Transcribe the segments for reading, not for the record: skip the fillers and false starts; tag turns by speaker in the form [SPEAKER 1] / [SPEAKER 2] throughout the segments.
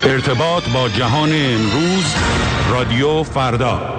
[SPEAKER 1] ارتباط با جهان امروز، رادیو فردا.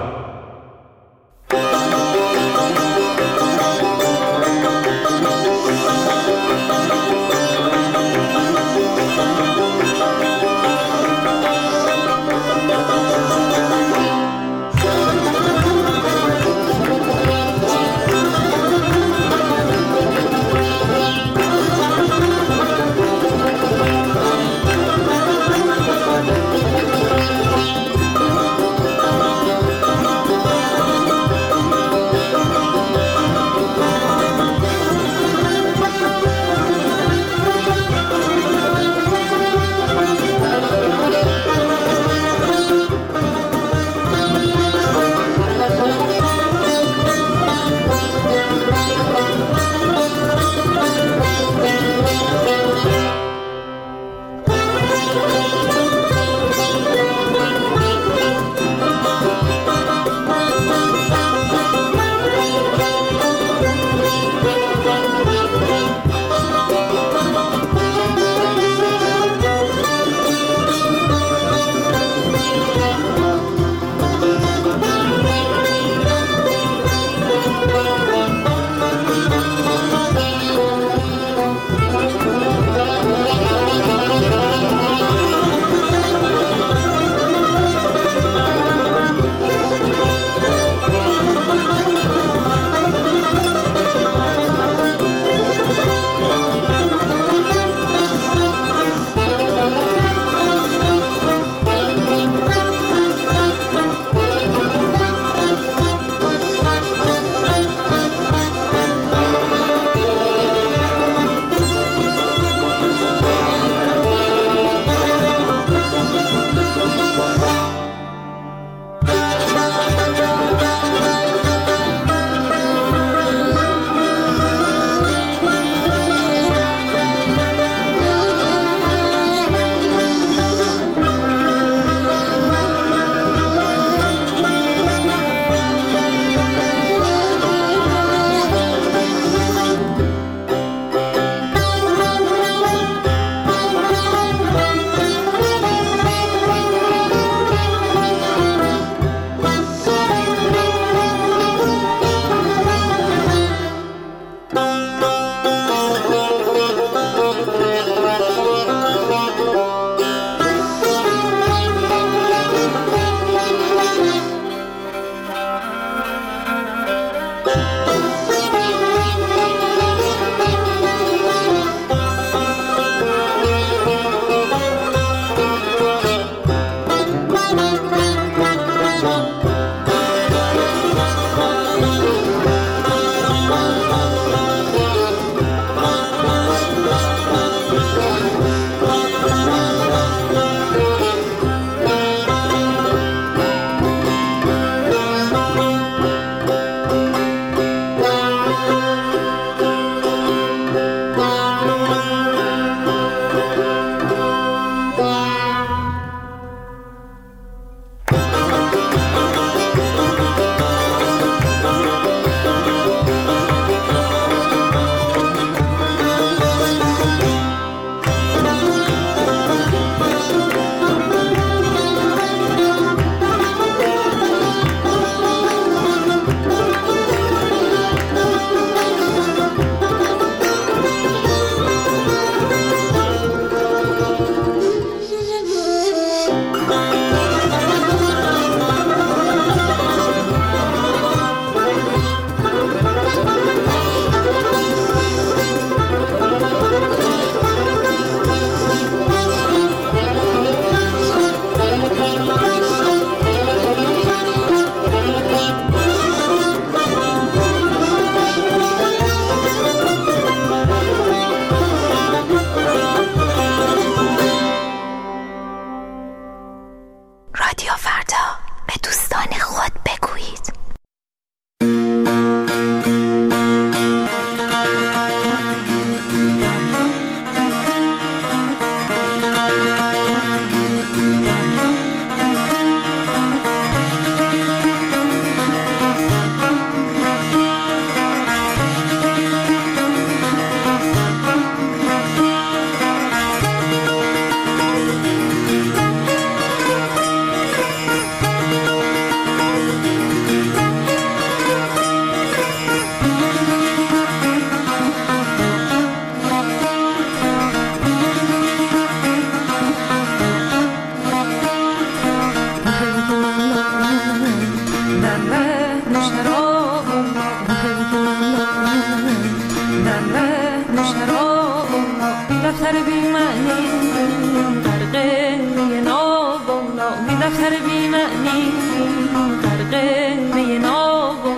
[SPEAKER 2] معنی غرق می ناب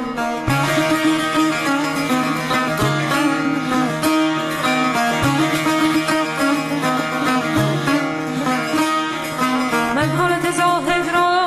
[SPEAKER 2] من حالت زاهد را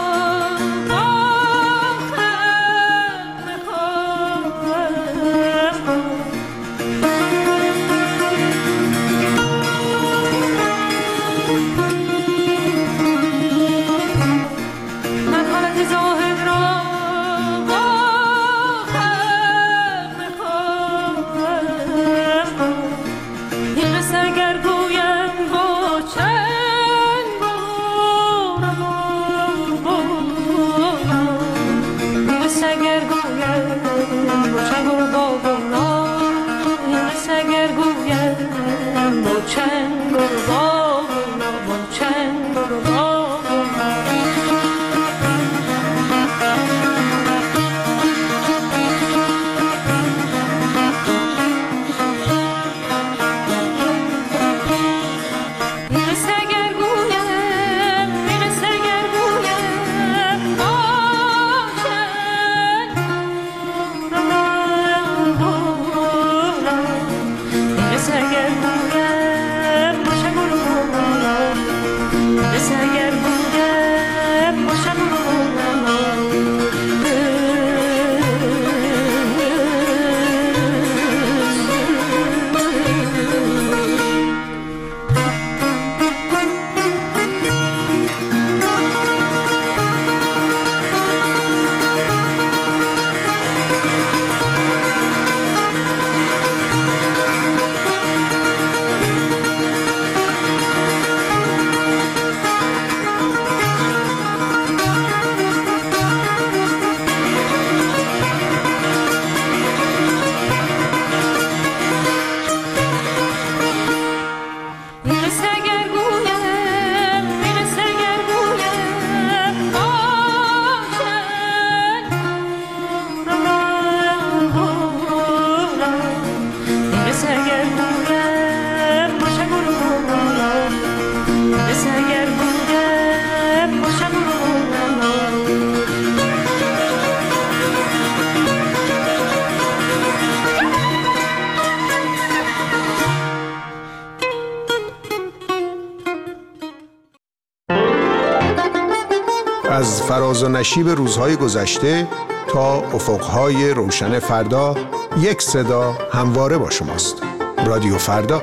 [SPEAKER 3] از فراز و نشیب روزهای گذشته تا افقهای روشن فردا، یک صدا همواره با شماست. رادیو فردا.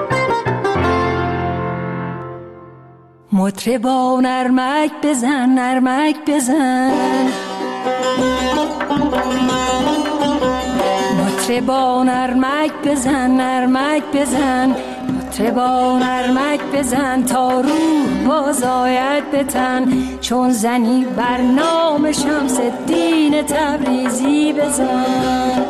[SPEAKER 2] مطربا نرمک بزن، نرمک بزن، مطربا نرمک بزن، نرمک بزن، مطربا نرمک بزن تا روح باز آید به تن، چون زنی بر نام شمس الدین تبریزی بزن.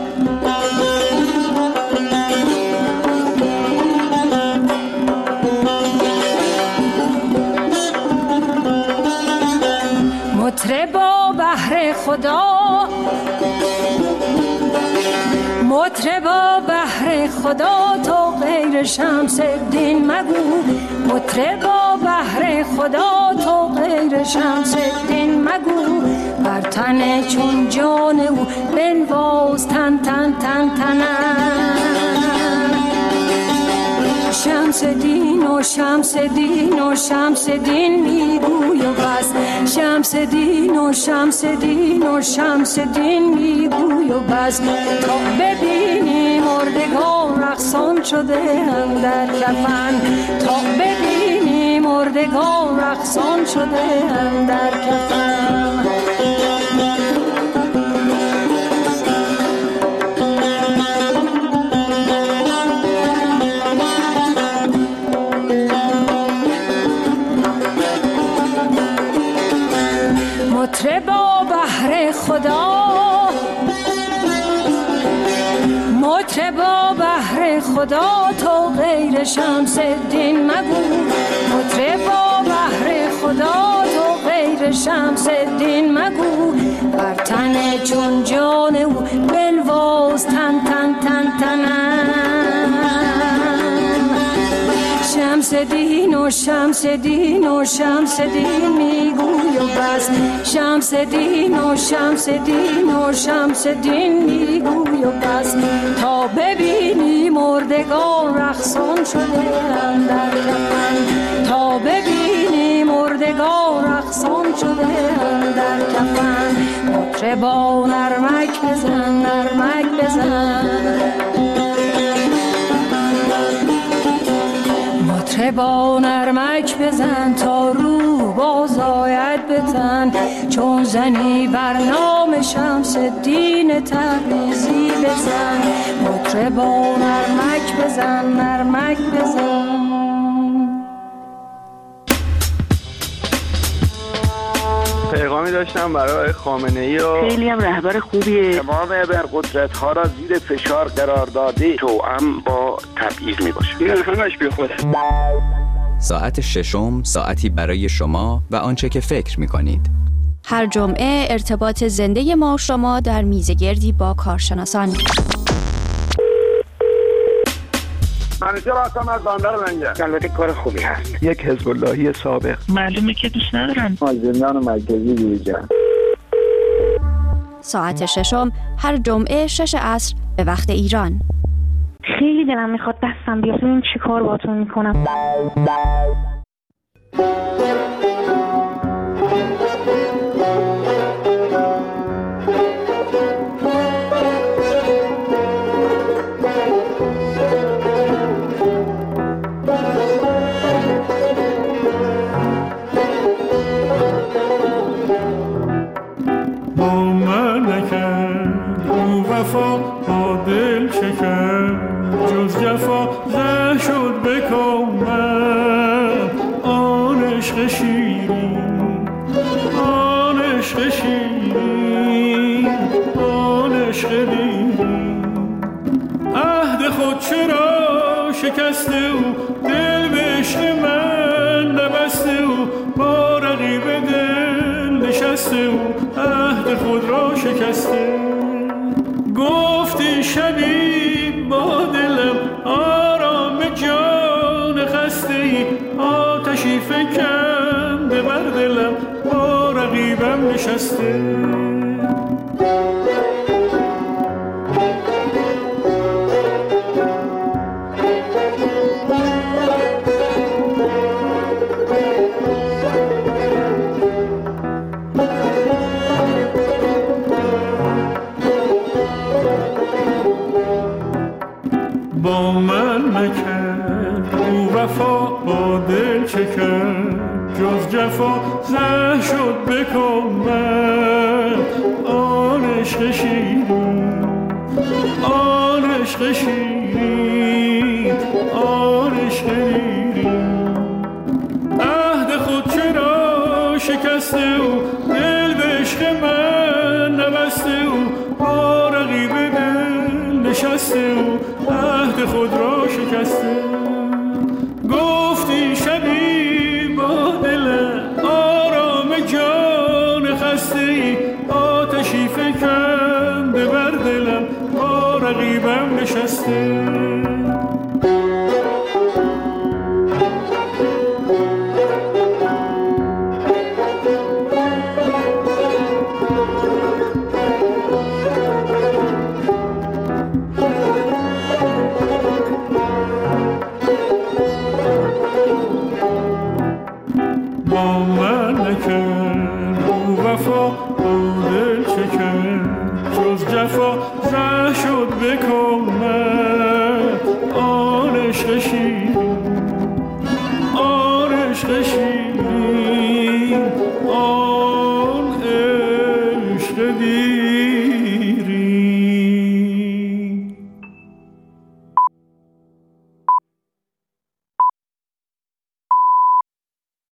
[SPEAKER 2] مطربا بهر خدا، مطربا بهر خدا تو غیر شمس الدین مگو، مطربا بهر خدا تو غیر شمس الدین مگو، بر تن چون جان او بنواز تن تن تن تنم، شمس دین و شمس دین و شمس دین میگوی و بس، شمس دین و شمس دین و شمس دین میگوی و بس، تا ببینی مردگان رقصان شده هم در کفن، تا ببینی مردگان رقصان شده هم در کفن. مطربا بهر خدا، مطربا بهر خدا تو غیر شمس الدین مگو، مطربا بهر خدا تو غیر شمس الدین مگو، بر تن چون جان او بنواز تن تن تن تنم، شمس دین و شمس دین و شمس دین میگوی و بس شمس دین و شمس دین و شمس دین میگوی و بس تا ببینی مردگان رقصان شده اندر کفن تا ببینی مردگان رقصان شده اندر کفن مطربا نرمک بزن نرمک بزن مطربا نرمک بزن تا روح باز آید به تن چون زنی بر نام شمس دین تبریزی بزن مطربا نرمک بزن نرمک بزن.
[SPEAKER 4] پیغامی داشتم برای خامنه‌ای و
[SPEAKER 5] خیلی هم رهبر خوبیه.
[SPEAKER 6] تمام ابرقدرت‌ها را زیر فشار قرار داده توأم با تبعیض میباشه. این همش بیخوده.
[SPEAKER 7] ساعت ششم ساعتی برای شما و آنچه که فکر می‌کنید.
[SPEAKER 8] هر جمعه ارتباط زنده ما شما در میزگردی با کارشناسان.
[SPEAKER 6] منیژه راستم از بندر منجه. البته کار خوبی هست.
[SPEAKER 4] یک حزب اللهی سابق.
[SPEAKER 5] معلومه که دوست ندارن.
[SPEAKER 6] زندان مرکزی بیرجن.
[SPEAKER 8] ساعت ششم هر جمعه 6 عصر به وقت ایران.
[SPEAKER 5] خیلی دلم میخواد دستم بیاد ببین چی کار باهاتون میکنم.
[SPEAKER 9] وفا با دل شکر جز جفا زه شد بکامم آن عشق شیرین آن عشق شیرین آن عشق دیرین عهد خود چرا شکسته او دل به عشق من نبسته او با رقیب دل نشسته او عهد خود را شکسته گفتی شبی با دلم آرام جان خسته ای آتشی فکنده بر دلم با رقیبم نشسته با من نکرد او وفا با دل چه کرد جز جفا زه شد بکن آن عشق شیرین آن عشق شیرین آن عشق دیرین عهد خود چرا شکسته او دل به عشق من نبسته او با رقیب دل نشسته او عهد خود را شکسته گفتی شبی با دل آرام جان خسته ای آتشی فکنده بر دلم با رقیبم نشسته با من نکرد